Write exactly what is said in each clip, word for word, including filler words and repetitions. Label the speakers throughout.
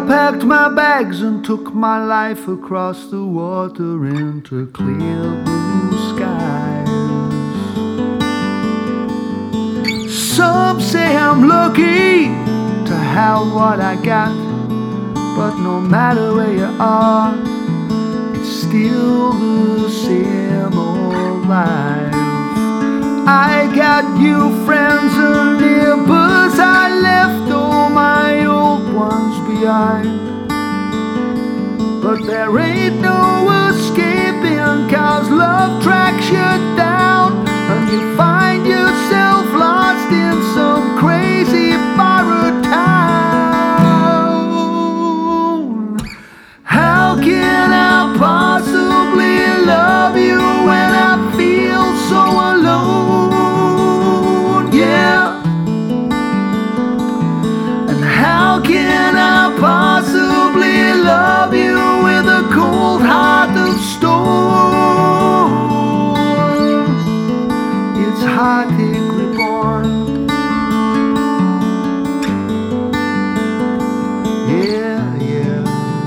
Speaker 1: packed my bags and took my life across the water into clear blue skies. Some say I'm lucky to have what I got, but no matter where you are, it's still the same old life. I got new friends and neighbors, I left all my old ones behind. But there ain't no escaping, cause love tracks you down, and you find yourself lost in some crazy borrowed town. How can I possibly love you when I feel so alone? Yeah. And how can I possibly love you with a cold heart of stone? It's heartache reborn. Yeah, yeah.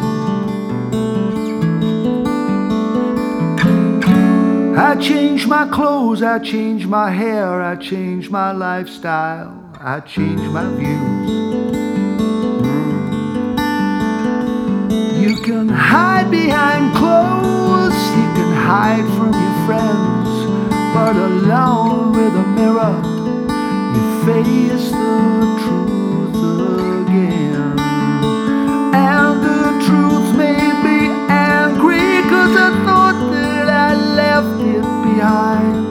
Speaker 1: I changed my clothes, I changed my hair, I changed my lifestyle, I changed my views. You can hide behind clothes, you can hide from your friends, but alone with a mirror, you face the truth again. And the truth made me angry, cause I thought that I left it behind.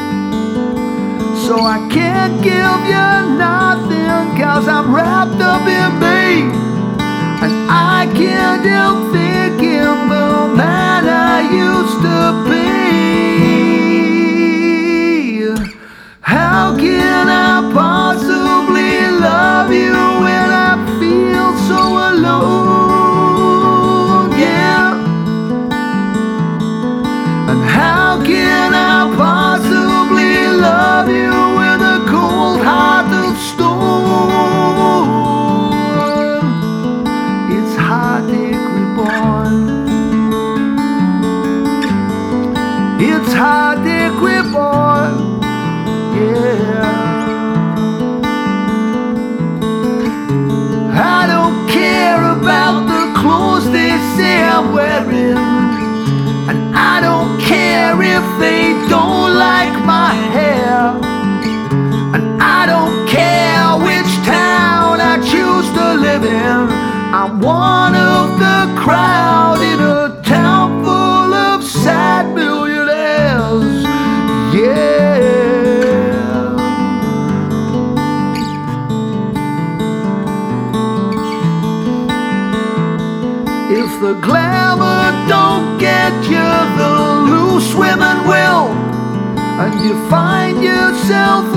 Speaker 1: So I can't give you nothing, cause I'm wrapped up in me, and I can't help thinking the man I used to be. How can I possibly love you when I feel so alone? Yeah. And how can I possibly love you with a cold heart of stone? It's heartache reborn. It's heartache reborn. Yeah. I don't care about the clothes they say I'm wearing, and I don't care if they don't like my hair, and I don't care which town I choose to live in. I'm one of the crowd in a town full of sad millionaires. Yeah. If the glamour don't get you, the loose women will, and you find yourself